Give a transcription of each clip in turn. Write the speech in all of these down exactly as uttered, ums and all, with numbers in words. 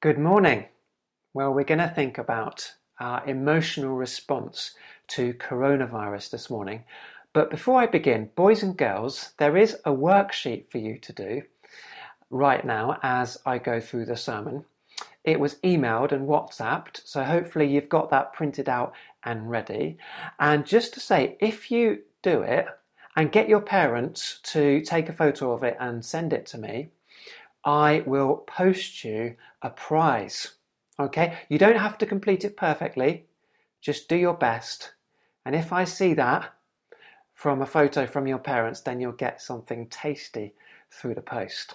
Good morning. Well, we're going to think about our emotional response to coronavirus this morning. But before I begin, boys and girls, there is a worksheet for you to do right now as I go through the sermon. It was emailed and WhatsApped, so hopefully you've got that printed out and ready. And just to say, if you do it and get your parents to take a photo of it and send it to me, I will post you a prize. Okay, you don't have to complete it perfectly, just do your best. And if I see that from a photo from your parents, then you'll get something tasty through the post.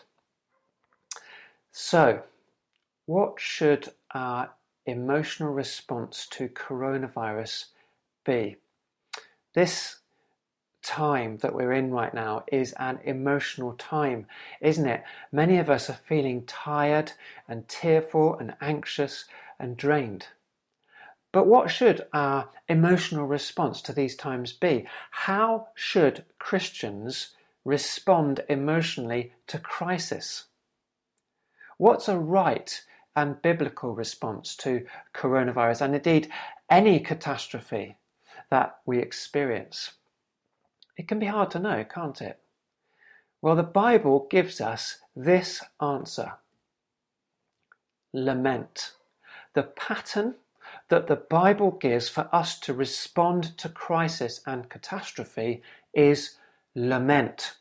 So, what should our emotional response to coronavirus be? This time that we're in right now is an emotional time, isn't it? Many of us are feeling tired and tearful and anxious and drained. But what should our emotional response to these times be? How should Christians respond emotionally to crisis? What's a right and biblical response to coronavirus and indeed any catastrophe that we experience? It can be hard to know, can't it? Well, the Bible gives us this answer. Lament. The pattern that the Bible gives for us to respond to crisis and catastrophe is lament.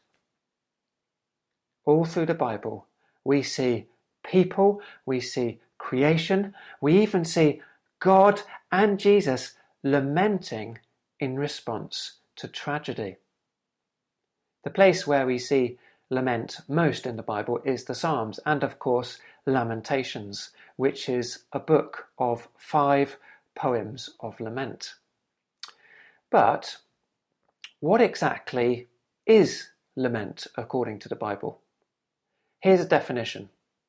All through the Bible, we see people, we see creation, we even see God and Jesus lamenting in response to tragedy. The place where we see lament most in the Bible is the Psalms and, of course, Lamentations, which is a book of five poems of lament. But what exactly is lament according to the Bible? Here's a definition.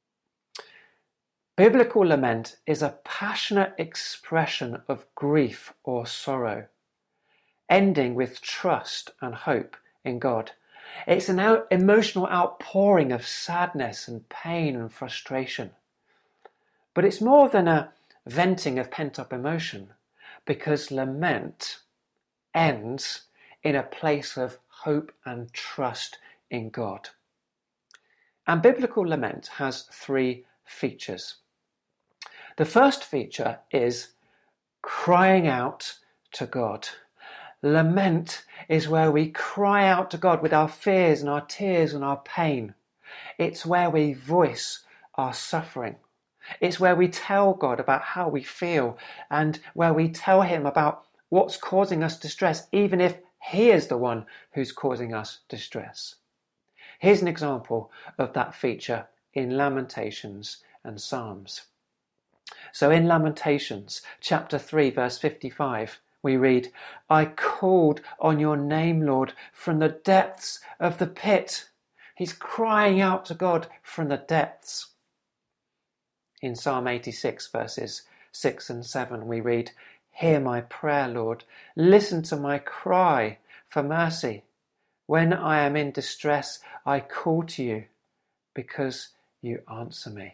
Biblical lament is a passionate expression of grief or sorrow, ending with trust and hope in God. It's an out- emotional outpouring of sadness and pain and frustration. But it's more than a venting of pent-up emotion, because lament ends in a place of hope and trust in God. And biblical lament has three features. The first feature is crying out to God. Lament is where we cry out to God with our fears and our tears and our pain. It's where we voice our suffering. It's where we tell God about how we feel and where we tell him about what's causing us distress, even if he is the one who's causing us distress. Here's an example of that feature in Lamentations and Psalms. So in Lamentations, chapter three, verse fifty-five, we read, I called on your name, Lord, from the depths of the pit. He's crying out to God from the depths. In Psalm eighty-six, verses six and seven, we read, hear my prayer, Lord. Listen to my cry for mercy. When I am in distress, I call to you because you answer me.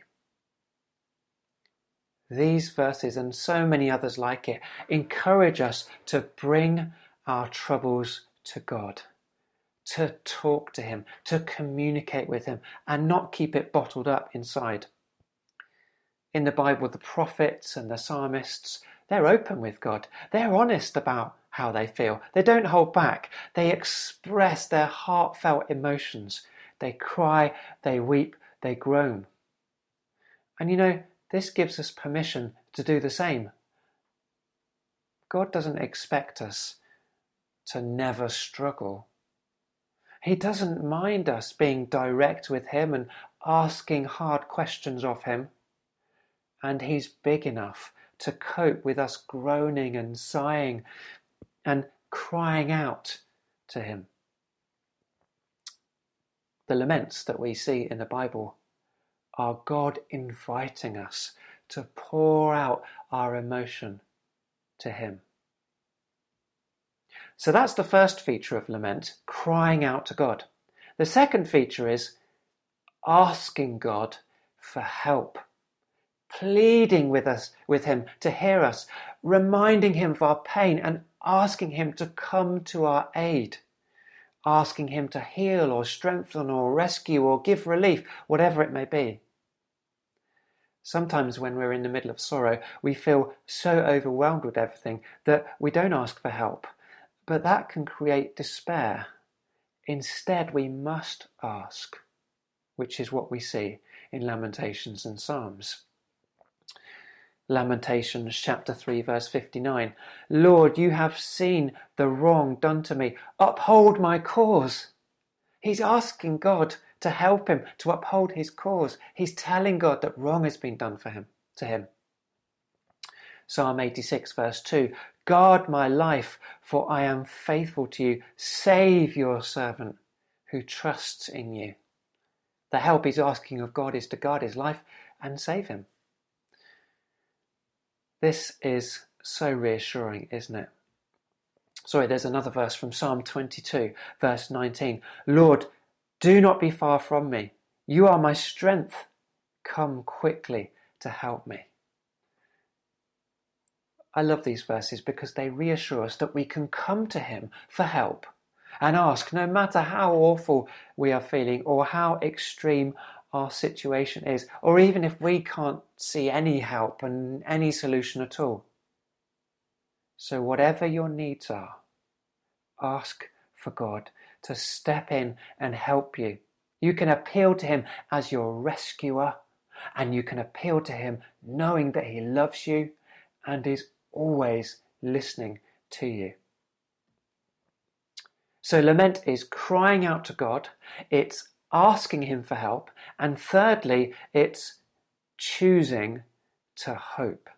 These verses and so many others like it encourage us to bring our troubles to God, to talk to him, to communicate with him, and not keep it bottled up inside. In the Bible, the prophets and the psalmists, they're open with God. They're honest about how they feel. They don't hold back. They express their heartfelt emotions. They cry, they weep, they groan. And you know, this gives us permission to do the same. God doesn't expect us to never struggle. He doesn't mind us being direct with him and asking hard questions of him. And he's big enough to cope with us groaning and sighing and crying out to him. The laments that we see in the Bible are God inviting us to pour out our emotion to him. So that's the first feature of lament, crying out to God. The second feature is asking God for help, pleading with us, with him to hear us, reminding him of our pain and asking him to come to our aid, asking him to heal or strengthen or rescue or give relief, whatever it may be. Sometimes when we're in the middle of sorrow, we feel so overwhelmed with everything that we don't ask for help, but that can create despair. Instead, we must ask, which is what we see in Lamentations and Psalms. Lamentations chapter three verse fifty-nine. Lord, you have seen the wrong done to me. Uphold my cause. He's asking God to help him to uphold his cause. He's telling God that wrong has been done for him, to him. Psalm eighty-six verse two. Guard my life, for I am faithful to you. Save your servant who trusts in you. The help he's asking of God is to guard his life and save him. This is so reassuring, isn't it? Sorry, there's another verse from Psalm twenty-two, verse nineteen. Lord, do not be far from me. You are my strength. Come quickly to help me. I love these verses because they reassure us that we can come to him for help and ask, no matter how awful we are feeling or how extreme our situation is, or even if we can't see any help and any solution at all. So whatever your needs are, ask for God to step in and help you. You can appeal to him as your rescuer, and you can appeal to him knowing that he loves you and is always listening to you. So lament is crying out to God, it's asking him for help, and thirdly, it's choosing to hope.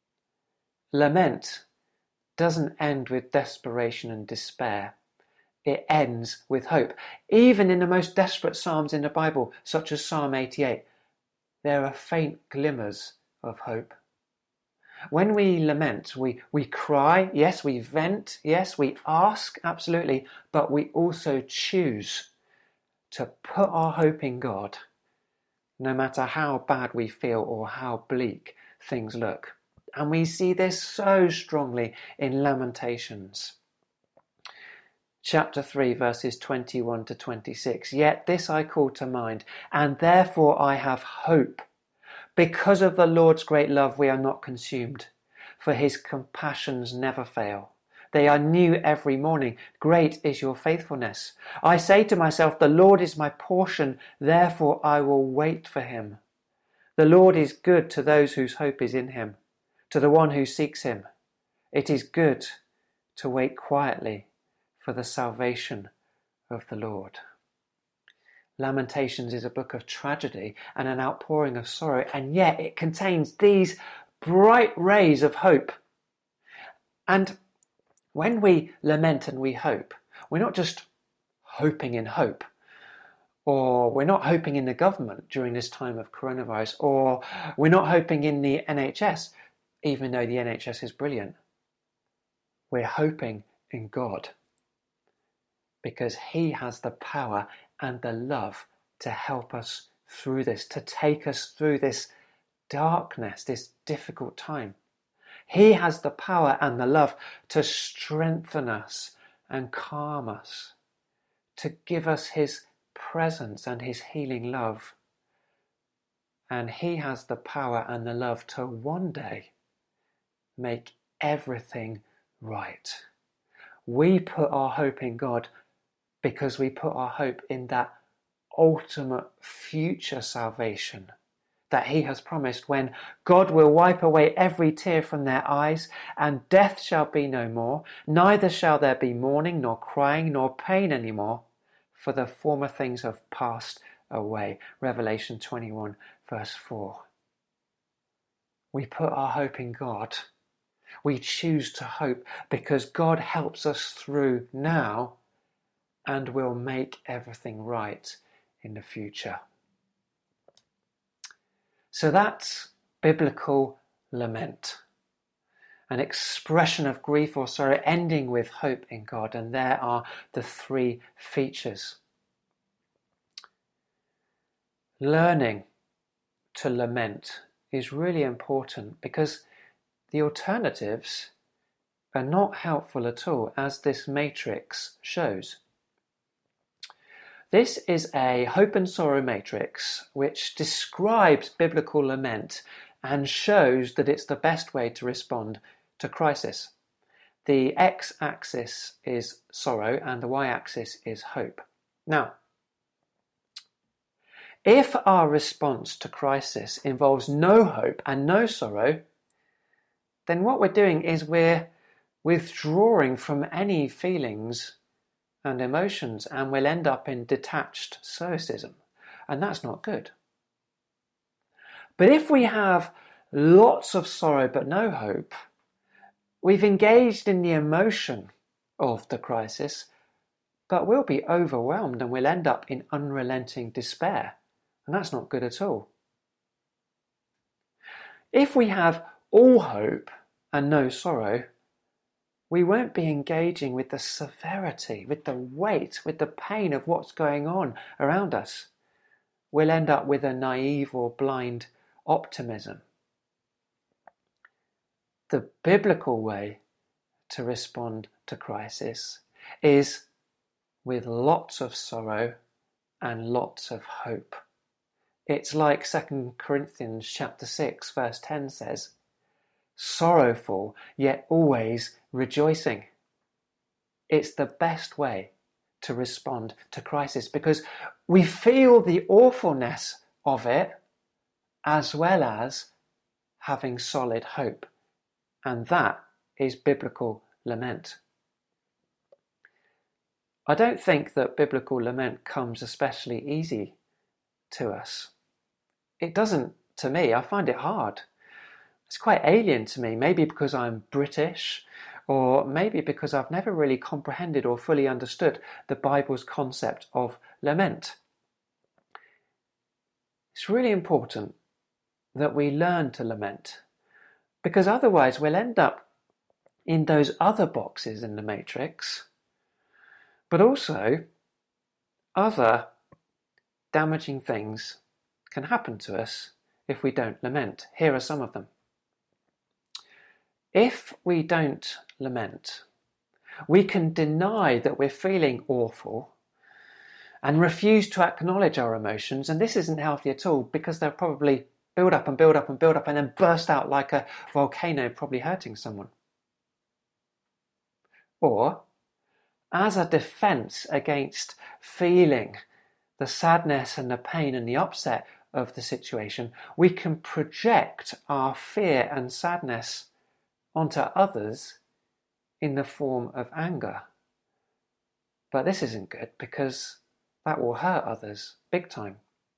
Lament doesn't end with desperation and despair. It ends with hope. Even in the most desperate psalms in the Bible, such as Psalm eighty-eight, there are faint glimmers of hope. When we lament, we, we cry, yes, we vent, yes, we ask, absolutely, but we also choose to put our hope in God, no matter how bad we feel or how bleak things look. And we see this so strongly in Lamentations. Chapter three, verses twenty-one to twenty-six. Yet this I call to mind, and therefore I have hope. Because of the Lord's great love we are not consumed, for his compassions never fail. They are new every morning. Great is your faithfulness. I say to myself, the Lord is my portion, therefore I will wait for him. The Lord is good to those whose hope is in him, to the one who seeks him. It is good to wait quietly for the salvation of the Lord. Lamentations is a book of tragedy and an outpouring of sorrow, and yet it contains these bright rays of hope. And when we lament and we hope, we're not just hoping in hope, or we're not hoping in the government during this time of coronavirus, or we're not hoping in the N H S, even though the N H S is brilliant. We're hoping in God, because he has the power and the love to help us through this, to take us through this darkness, this difficult time. He has the power and the love to strengthen us and calm us, to give us his presence and his healing love. And he has the power and the love to one day make everything right. We put our hope in God because we put our hope in that ultimate future salvation that he has promised, when God will wipe away every tear from their eyes, and death shall be no more, neither shall there be mourning, nor crying, nor pain any more, for the former things have passed away. Revelation twenty-one, verse four. We put our hope in God. We choose to hope because God helps us through now and will make everything right in the future. So that's biblical lament, an expression of grief or sorrow ending with hope in God. And there are the three features. Learning to lament is really important, because the alternatives are not helpful at all, as this matrix shows. This is a hope and sorrow matrix which describes biblical lament and shows that it's the best way to respond to crisis. The x-axis is sorrow and the y-axis is hope. Now, if our response to crisis involves no hope and no sorrow, then what we're doing is we're withdrawing from any feelings and emotions, and we'll end up in detached stoicism, and that's not good. But if we have lots of sorrow but no hope, we've engaged in the emotion of the crisis, but we'll be overwhelmed and we'll end up in unrelenting despair, and that's not good at all. If we have all hope and no sorrow, we won't be engaging with the severity, with the weight, with the pain of what's going on around us. We'll end up with a naive or blind optimism. The biblical way to respond to crisis is with lots of sorrow and lots of hope. It's like Second Corinthians chapter six verse ten says, sorrowful yet always rejoicing. It's the best way to respond to crisis, because we feel the awfulness of it as well as having solid hope. And that is biblical lament. I don't think that biblical lament comes especially easy to us. It doesn't to me. I find it hard. It's quite alien to me, maybe because I'm British, or maybe because I've never really comprehended or fully understood the Bible's concept of lament. It's really important that we learn to lament, because otherwise we'll end up in those other boxes in the matrix, but also other damaging things can happen to us if we don't lament. Here are some of them. If we don't lament, we can deny that we're feeling awful and refuse to acknowledge our emotions, and this isn't healthy at all, because they'll probably build up and build up and build up and then burst out like a volcano, probably hurting someone. Or, as a defense against feeling the sadness and the pain and the upset of the situation, we can project our fear and sadness onto others in the form of anger. But this isn't good, because that will hurt others big time.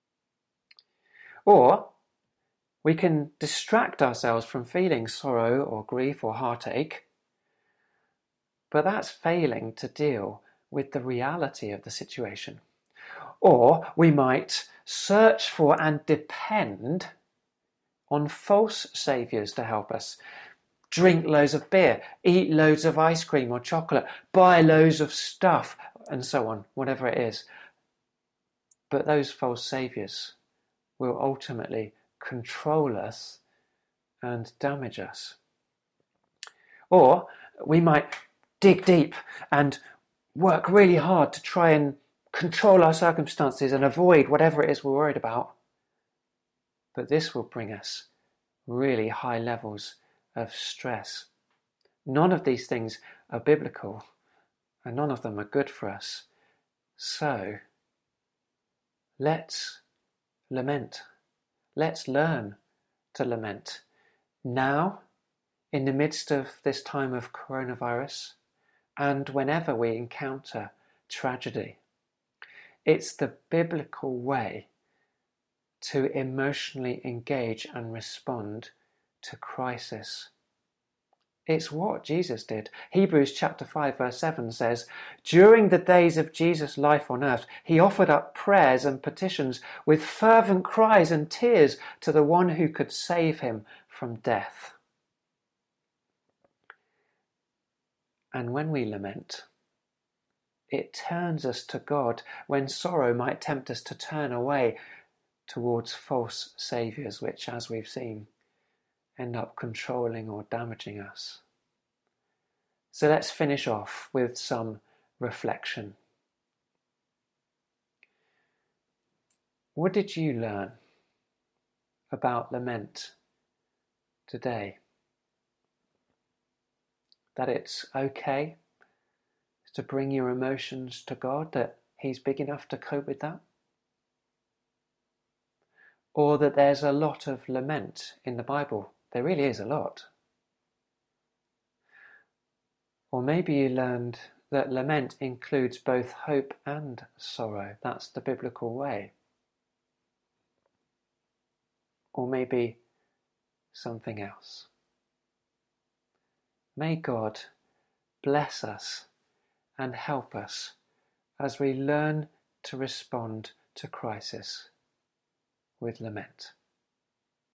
Or we can distract ourselves from feeling sorrow or grief or heartache, but that's failing to deal with the reality of the situation. Or we might search for and depend on false saviours to help us. Drink loads of beer, eat loads of ice cream or chocolate, buy loads of stuff, and so on, whatever it is. But those false saviours will ultimately control us and damage us. Or we might dig deep and work really hard to try and control our circumstances and avoid whatever it is we're worried about. But this will bring us really high levels of stress. None of these things are biblical, and none of them are good for us. So, let's lament. Let's learn to lament. Now, in the midst of this time of coronavirus, and whenever we encounter tragedy. It's the biblical way to emotionally engage and respond to crisis. It's what Jesus did. Hebrews chapter five verse seven says, during the days of Jesus' life on earth, he offered up prayers and petitions with fervent cries and tears to the one who could save him from death. And when we lament, it turns us to God when sorrow might tempt us to turn away towards false saviours, which, as we've seen, end up controlling or damaging us. So let's finish off with some reflection. What did you learn about lament today? That it's okay to bring your emotions to God, that He's big enough to cope with that? Or that there's a lot of lament in the Bible? There really is a lot. Or maybe you learned that lament includes both hope and sorrow. That's the biblical way. Or maybe something else. May God bless us and help us as we learn to respond to crisis with lament.